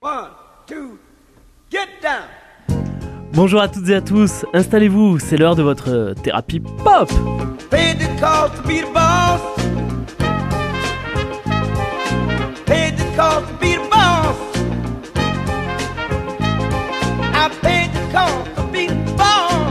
One, two, get down. Bonjour à toutes et à tous, installez-vous, c'est l'heure de votre thérapie pop. Paid the cost to be the boss. Paid the cost to be the boss. I paid the cost to be the boss.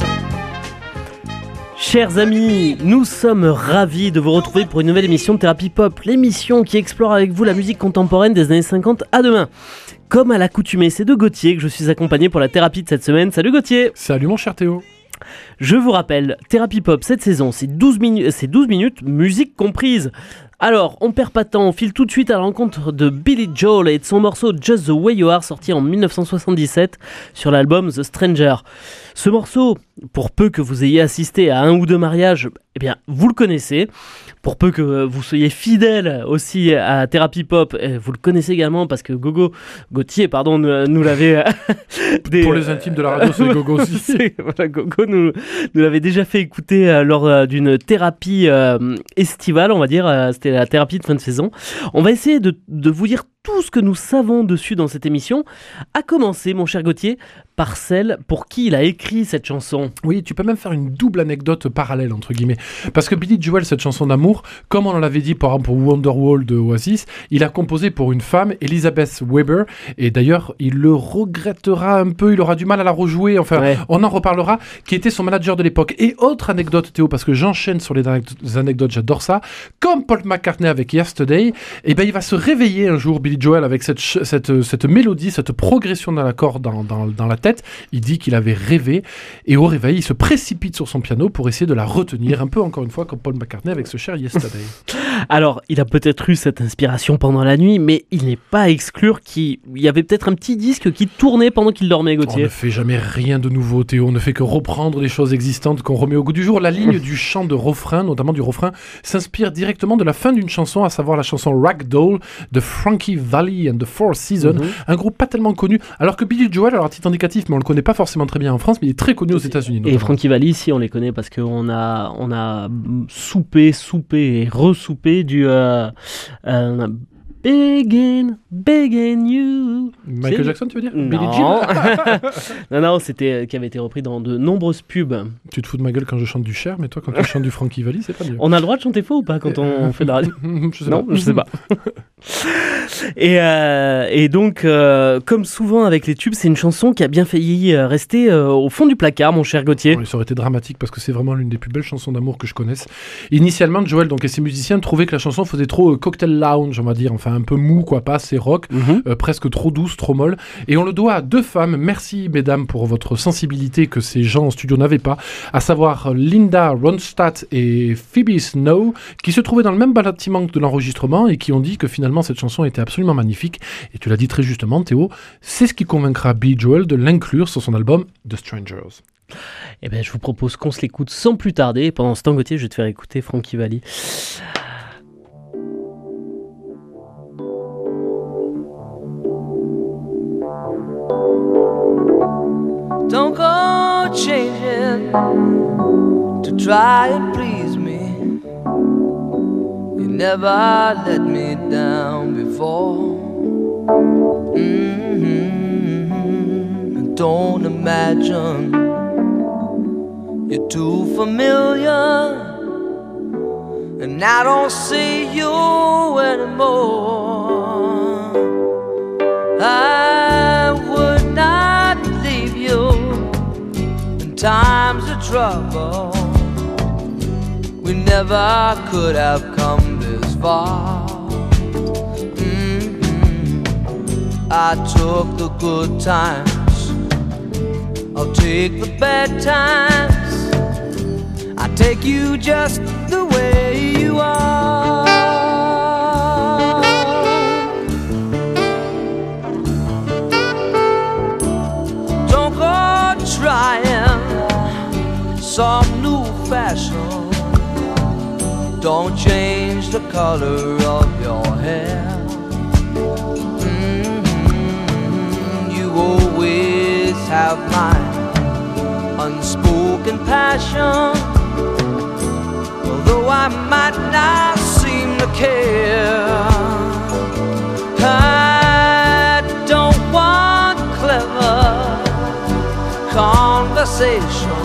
Chers amis, nous sommes ravis de vous retrouver pour une nouvelle émission de Thérapie Pop, l'émission qui explore avec vous la musique contemporaine des années 50 à demain. Comme à l'accoutumée, c'est de Gauthier que je suis accompagné pour la thérapie de cette semaine. Salut Gauthier. Salut mon cher Théo. Je vous rappelle, Thérapie Pop cette saison, c'est 12 minutes, musique comprise. Alors, on perd pas de temps, on file tout de suite à la rencontre de Billy Joel et de son morceau Just the Way You Are, sorti en 1977 sur l'album The Stranger. Ce morceau, pour peu que vous ayez assisté à un ou deux mariages, eh bien, vous le connaissez. Pour peu que vous soyez fidèle aussi à Thérapie Pop, vous le connaissez également parce que Gauthier, nous l'avait... Pour les intimes de la radio, c'est Gogo aussi. Voilà, Gogo nous l'avait déjà fait écouter lors d'une thérapie estivale, on va dire. C'était la thérapie de fin de saison. On va essayer de vous dire tout ce que nous savons dessus dans cette émission. À commencer, mon cher Gauthier, par celle pour qui il a écrit cette chanson. Oui, tu peux même faire une double anecdote parallèle, entre guillemets. Parce que Billy Joel, cette chanson d'amour, comme on l'avait dit par exemple pour Wonderwall de Oasis, il a composé pour une femme, Elizabeth Weber, et d'ailleurs, il le regrettera un peu, il aura du mal à la rejouer, enfin, ouais. On en reparlera, qui était son manager de l'époque. Et autre anecdote, Théo, parce que j'enchaîne sur les anecdotes, j'adore ça, comme Paul McCartney avec Yesterday, et ben il va se réveiller un jour, Billy Joel, avec cette mélodie, cette progression dans l'accord dans la tête. Il dit qu'il avait rêvé, et au réveil, il se précipite sur son piano pour essayer de la retenir, un peu encore une fois comme Paul McCartney avec ce cher Yesterday. Alors, il a peut-être eu cette inspiration pendant la nuit, mais il n'est pas à exclure qu'il y avait peut-être un petit disque qui tournait pendant qu'il dormait, Gauthier. On ne fait jamais rien de nouveau, Théo. On ne fait que reprendre les choses existantes qu'on remet au goût du jour. La ligne du chant de refrain, notamment du refrain, s'inspire directement de la fin d'une chanson, à savoir la chanson Ragdoll de Frankie Valli and the Four Seasons, un groupe pas tellement connu, alors que Billy Joel, alors à titre indicatif, mais on le connaît pas forcément très bien en France, mais il est très connu aux États-Unis. Notamment. Et Frankie Valli, si on les connaît parce qu'on a soupé et ressoupé du Begging You. Michael Jackson, tu veux dire? Non. Billie Jean. non, c'était qui avait été repris dans de nombreuses pubs. Tu te fous de ma gueule quand je chante du Cher, mais toi, quand tu chantes du Frankie Valli, c'est pas mieux. On a le droit de chanter faux ou pas quand on fait de la radio? Je sais pas. Et donc, comme souvent avec les tubes, c'est une chanson qui a bien failli rester au fond du placard, mon cher Gauthier. Oui, ça aurait été dramatique parce que c'est vraiment l'une des plus belles chansons d'amour que je connaisse. Initialement, Joel et ses musiciens trouvaient que la chanson faisait trop cocktail lounge, on va dire, enfin un peu mou, quoi, pas assez rock, presque trop douce, trop molle. Et on le doit à deux femmes. Merci, mesdames, pour votre sensibilité que ces gens en studio n'avaient pas, à savoir Linda Ronstadt et Phoebe Snow, qui se trouvaient dans le même bâtiment de l'enregistrement et qui ont dit que finalement cette chanson était absolument magnifique. Et tu l'as dit très justement, Théo, c'est ce qui convaincra Billy Joel de l'inclure sur son album The Strangers. Eh bien, je vous propose qu'on se l'écoute sans plus tarder. Pendant ce temps, Gauthier, je vais te faire écouter Frankie Valli. Don't go changing to try and please me. You never let me down before. Don't imagine you're too familiar, and I don't see you anymore. I would not leave you in times of trouble. We never could have come this far. I took the good times, I'll take the bad times. I take you just the way you are. Don't go trying some new fashion. Don't change the color of your hair. You always have my unspoken passion. Although I might not seem to care, I don't conversation.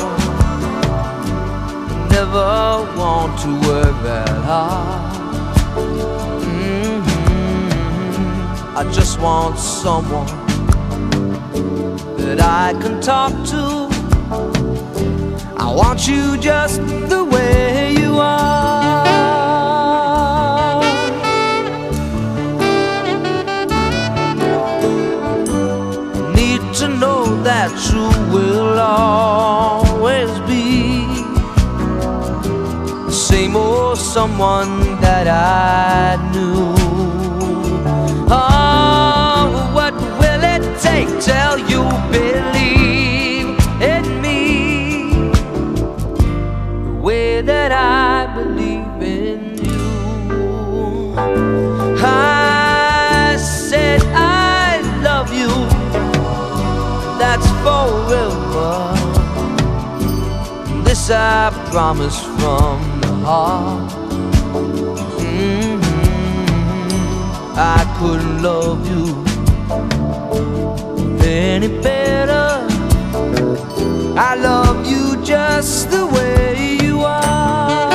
Never want to work that hard. I just want someone that I can talk to. I want you just the way you are. Need to know that you will always be the same old someone that I knew. Oh, what will it take till you believe in me the way that I believe in you? I said I love you, that's forever. This I promise from the heart. I couldn't love you any better. I love you just the way you are.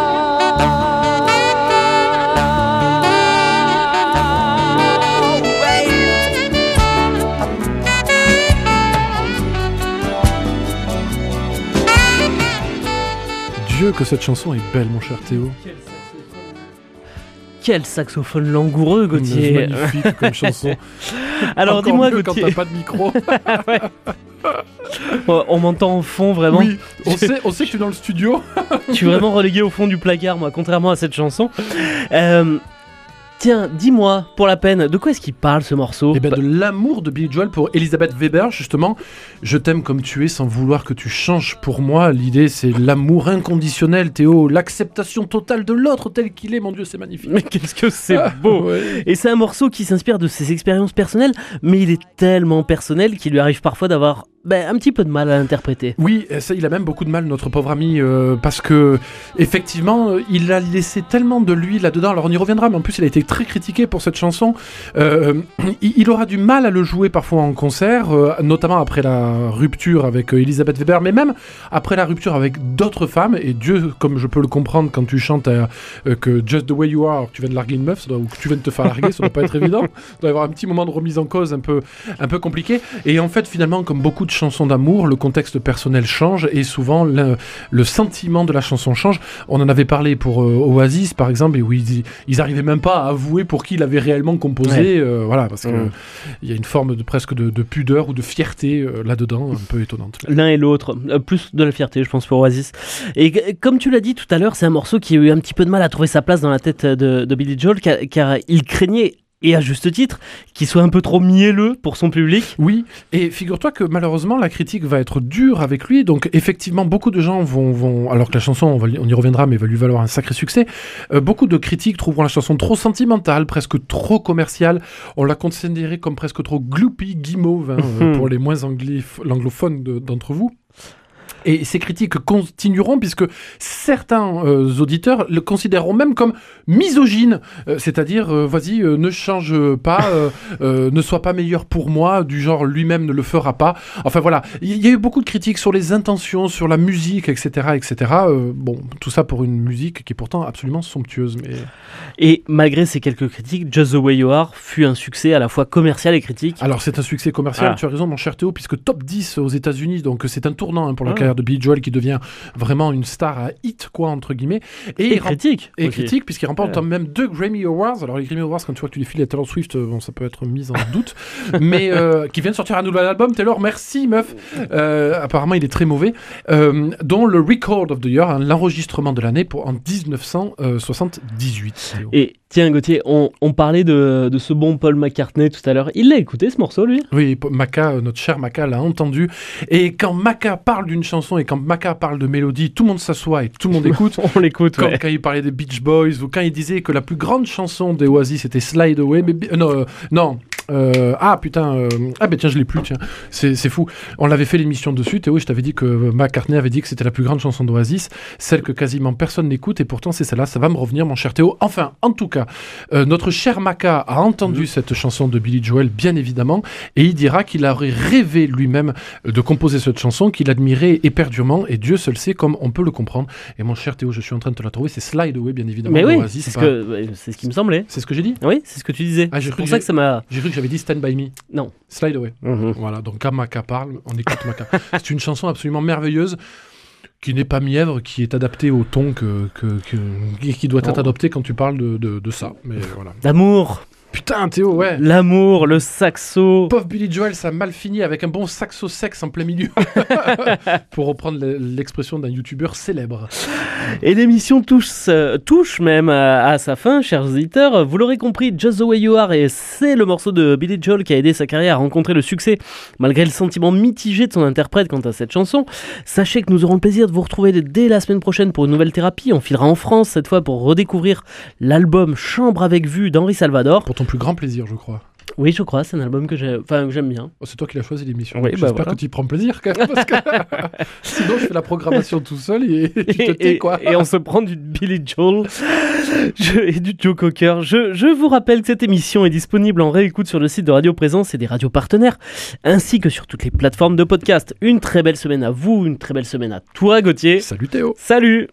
Dieu que cette chanson est belle, mon cher Théo. Quel saxophone langoureux, Gauthier. C'est magnifique comme chanson. Alors Encore dis-moi, mieux Gauthier. quand t'as pas de micro. Ouais. On m'entend au fond, vraiment. Oui, on sait que tu es dans le studio. Je suis vraiment relégué au fond du placard, moi, contrairement à cette chanson. Tiens, dis-moi, pour la peine, de quoi est-ce qu'il parle, ce morceau ? Et bien de l'amour de Billy Joel pour Elizabeth Weber, justement. Je t'aime comme tu es sans vouloir que tu changes pour moi. L'idée, c'est l'amour inconditionnel, Théo. L'acceptation totale de l'autre tel qu'il est. Mon Dieu, c'est magnifique. Mais qu'est-ce que c'est beau. Ouais. Et c'est un morceau qui s'inspire de ses expériences personnelles, mais il est tellement personnel qu'il lui arrive parfois d'avoir un petit peu de mal à l'interpréter. Oui, ça, il a même beaucoup de mal, notre pauvre ami, parce que effectivement, il a laissé tellement de lui là-dedans. Alors on y reviendra, mais en plus il a été très critiqué pour cette chanson. Il aura du mal à le jouer parfois en concert, notamment après la rupture avec Elizabeth Weber, mais même après la rupture avec d'autres femmes. Et Dieu, comme je peux le comprendre quand tu chantes que Just the Way You Are, tu viens de larguer une meuf, ou que tu viens de te faire larguer, ça doit pas être évident. Ça doit y avoir un petit moment de remise en cause un peu compliqué. Et en fait, finalement, comme beaucoup de chansons d'amour, le contexte personnel change et souvent le sentiment de la chanson change. On en avait parlé pour Oasis par exemple, et où ils arrivaient même pas à avouer pour qui il avait réellement composé, voilà, parce que il y a une forme presque de pudeur ou de fierté là-dedans, un peu étonnante. L'un et l'autre, plus de la fierté, je pense, pour Oasis. Et comme tu l'as dit tout à l'heure, c'est un morceau qui a eu un petit peu de mal à trouver sa place dans la tête de Billy Joel, car il craignait, et à juste titre, qu'il soit un peu trop mielleux pour son public. Oui, et figure-toi que malheureusement la critique va être dure avec lui, donc effectivement beaucoup de gens vont alors que la chanson, on y reviendra, mais va lui valoir un sacré succès, beaucoup de critiques trouveront la chanson trop sentimentale, presque trop commerciale, on l'a considérée comme presque trop gloopy, guimauve, pour les moins anglophones d'entre vous. Et ces critiques continueront puisque certains auditeurs le considéreront même comme misogyne, c'est-à-dire vas-y, ne change pas, ne sois pas meilleur pour moi, du genre lui-même ne le fera pas. Enfin voilà, il y a eu beaucoup de critiques sur les intentions, sur la musique, etc. etc. Bon, tout ça pour une musique qui est pourtant absolument somptueuse. Mais... Et malgré ces quelques critiques, Just the Way You Are fut un succès à la fois commercial et critique. Alors c'est un succès commercial, tu as raison mon cher Théo, puisque top 10 aux États-Unis, donc c'est un tournant pour la carrière de Billy Joel qui devient vraiment une star à hit, quoi, entre guillemets. Et critique. Et critique, puisqu'il remporte même 2 Grammy Awards. Alors les Grammy Awards, quand tu vois que tu les files à Taylor Swift, bon, ça peut être mis en doute, mais qui vient de sortir un nouvel album. Taylor, merci meuf. Apparemment, il est très mauvais. Dont le Record of the Year, l'enregistrement de l'année en 1978. Et tiens Gauthier, on parlait de ce bon Paul McCartney tout à l'heure. Il l'a écouté ce morceau, lui ? Oui, Maca, notre cher Maca l'a entendu. Et quand Maca parle d'une chanson et quand Maca parle de mélodie, tout le monde s'assoit et tout le monde écoute. On l'écoute, quand il parlait des Beach Boys ou quand il disait que la plus grande chanson des Oasis c'était Slide Away. Mais Tiens, je l'ai plus, tiens. C'est fou. On l'avait fait l'émission dessus, Théo, et je t'avais dit que McCartney avait dit que c'était la plus grande chanson d'Oasis, celle que quasiment personne n'écoute, et pourtant c'est celle-là, ça va me revenir, mon cher Théo. Enfin, en tout cas, notre cher Maca a entendu cette chanson de Billy Joel, bien évidemment, et il dira qu'il aurait rêvé lui-même de composer cette chanson, qu'il admirait éperdument, et Dieu seul sait comme on peut le comprendre. Et mon cher Théo, je suis en train de te la trouver, c'est Slide Away, bien évidemment. Mais oui, d'Oasis, c'est ce qui me semblait. C'est ce que j'ai dit ? Oui, c'est ce que tu disais. Ah, c'est pour ça que ça m'a... J'ai cru que j'avais dit Stand By Me. Non. Slide Away. Voilà, donc quand Maca parle, on écoute Maca. C'est une chanson absolument merveilleuse, qui n'est pas mièvre, qui est adaptée au ton qui doit être adopté quand tu parles de ça. Mais voilà. D'amour. Putain, Théo, ouais. L'amour, le saxo. Pauvre Billy Joel, ça a mal fini avec un bon saxo sexe en plein milieu. Pour reprendre l'expression d'un youtubeur célèbre. Et l'émission touche même à sa fin, chers auditeurs. Vous l'aurez compris, Just the Way You Are, et c'est le morceau de Billy Joel qui a aidé sa carrière à rencontrer le succès, malgré le sentiment mitigé de son interprète quant à cette chanson. Sachez que nous aurons le plaisir de vous retrouver dès la semaine prochaine pour une nouvelle thérapie. On filera en France cette fois pour redécouvrir l'album Chambre avec vue d'Henri Salvador. Pour ton plus grand plaisir, je crois. Oui, je crois, c'est un album que j'aime bien. Oh, c'est toi qui l'as choisi, l'émission. Oui, j'espère que tu y prends plaisir, quand même, parce que sinon je fais la programmation tout seul et tu te tais, quoi. Et on se prend du Billy Joel et du Joe Cocker. Je vous rappelle que cette émission est disponible en réécoute sur le site de Radio Présence et des radios partenaires, ainsi que sur toutes les plateformes de podcast. Une très belle semaine à vous, une très belle semaine à toi, Gauthier. Salut Théo. Salut.